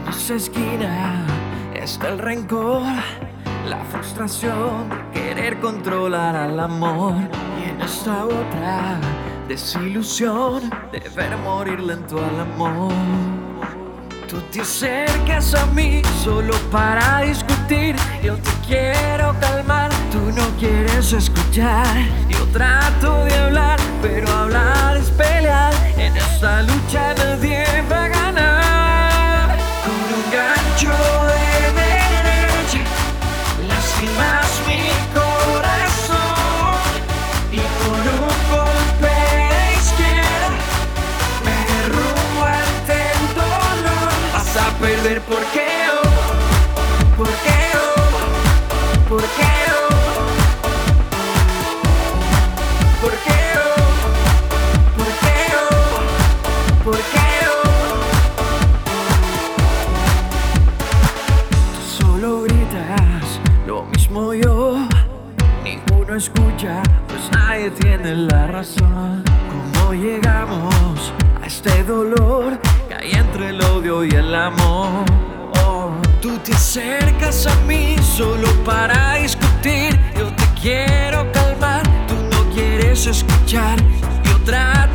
esa esquina está el rencor, la frustración de querer controlar al amor. Y en esta otra, desilusión de ver morir lento al amor. Tú te acercas a mí solo para discutir. Yo te quiero calmar, tú no quieres escuchar. Yo trato de hablar, pero hablar es pelear. En esta lucha nadie va a ganar. Con un gancho de derecha lastimas mi corazón, y con un golpe de izquierda me derrumbo ante el dolor. Vas a perder porque yo, porque yo, porque yo, porque yo, porque yo, porque yo. Tú solo gritas, lo mismo yo. Ninguno escucha, pues nadie tiene la razón. ¿Cómo llegamos a este dolor que hay entre el odio y el amor? Tú te acercas a mí solo para discutir. Yo te quiero calmar, tú no quieres escuchar. Yo trato